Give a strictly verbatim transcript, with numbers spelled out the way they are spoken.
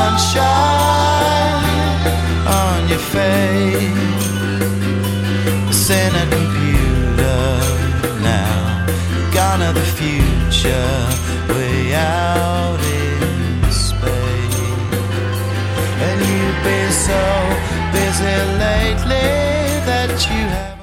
sunshine on your face. Send a computer now, gone are the future, way out in space. And you've been so busy lately that you have